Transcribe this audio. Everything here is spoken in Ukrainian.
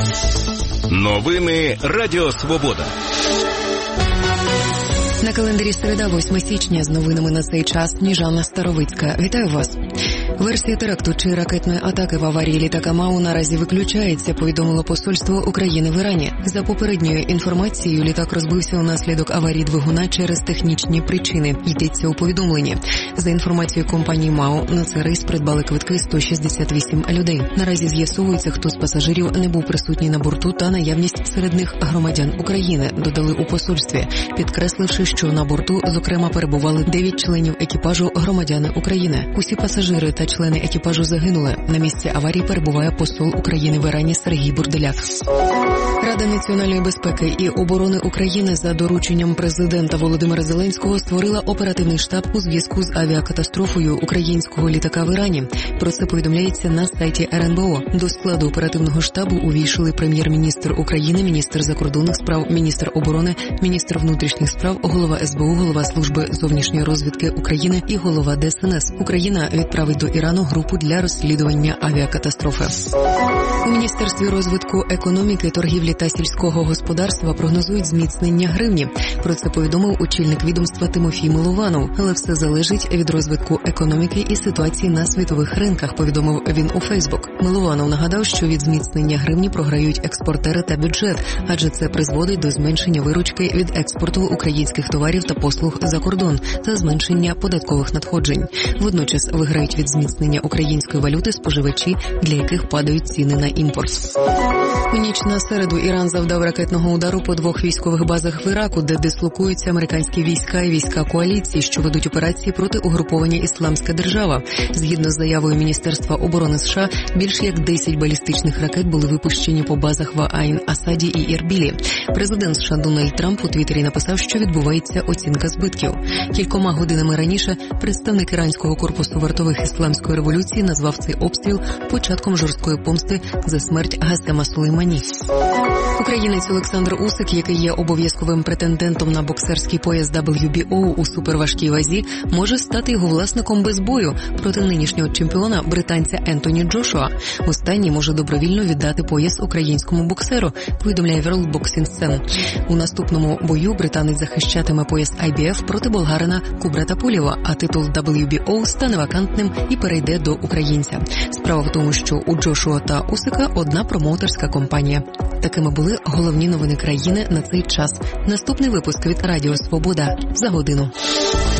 Новини Радіо Свобода. На календарі середа, 8 січня, з новинами на цей час Ніжана Старовицька. Вітаю вас. Версія теракту чи ракетної атаки в аварії літака МАУ наразі виключається, повідомило посольство України в Ірані. За попередньою інформацією, літак розбився унаслідок аварії двигуна через технічні причини. Йдеться у повідомленні. За інформацією компанії МАУ, на цей рейс придбали квитки 168 людей. Наразі з'ясовується, хто з пасажирів не був присутній на борту та наявність серед них громадян України, додали у посольстві, підкресливши, що на борту, зокрема, перебували 9 членів екіпажу громадяни України. Усі пасажири та члени екіпажу загинули. На місці аварії перебуває посол України в Ірані Сергій Бурделяк. Рада національної безпеки і оборони України за дорученням президента Володимира Зеленського створила оперативний штаб у зв'язку з авіакатастрофою українського літака в Ірані. Про це повідомляється на сайті РНБО. До складу оперативного штабу увійшли прем'єр-міністр України, міністр закордонних справ, міністр оборони, міністр внутрішніх справ, голова СБУ, голова Служби зовнішньої розвідки України і голова ДСНС. Україна відправить до Ірану групу для розслідування авіакатастрофи. У Міністерстві розвитку економіки, торгівлі та сільського господарства прогнозують зміцнення гривні. Про це повідомив очільник відомства Тимофій Милованов. Але все залежить від розвитку економіки і ситуації на світових ринках, повідомив він у Фейсбук. Милованов нагадав, що від зміцнення гривні програють експортери та бюджет, адже це призводить до зменшення виручки від експорту українських товарів та послуг за кордон та зменшення податкових надходжень. Водночас виграють від зміцнення української валюти споживачі, для яких падають ціни на імпорт. У ніч на середу Іран завдав ракетного удару по 2 військових базах в Іраку, де дислокуються американські війська і війська коаліції, що ведуть операції проти угруповання «Ісламська держава». Згідно з заявою Міністерства оборони США, більше як 10 балістичних ракет були випущені по базах в Айн-Асаді і Ірбілі. Президент США Дональд Трамп у Твіттері написав, що відбувається оцінка збитків. Кількома годинами раніше представник іранського корпусу вартових ісламської революції назвав цей обстріл початком жорсткої помсти за смерть Гасема Сулеймані. Українець Олександр Усик, який є обов'язковим претендентом на боксерський пояс WBO у суперважкій вазі, може стати його власником без бою проти нинішнього чемпіона британця Ентоні Джошуа. Останній може добровільно віддати пояс українському боксеру, повідомляє World Boxing Scene. У наступному бою британець захищатиме пояс IBF проти болгарина Кубрата Пулєва, а титул WBO стане вакантним і перейде до українця. Справа в тому, що у Джошуа та Усика одна промоутерська компанія. Такими були головні новини країни на цей час. Наступний випуск від Радіо Свобода за годину.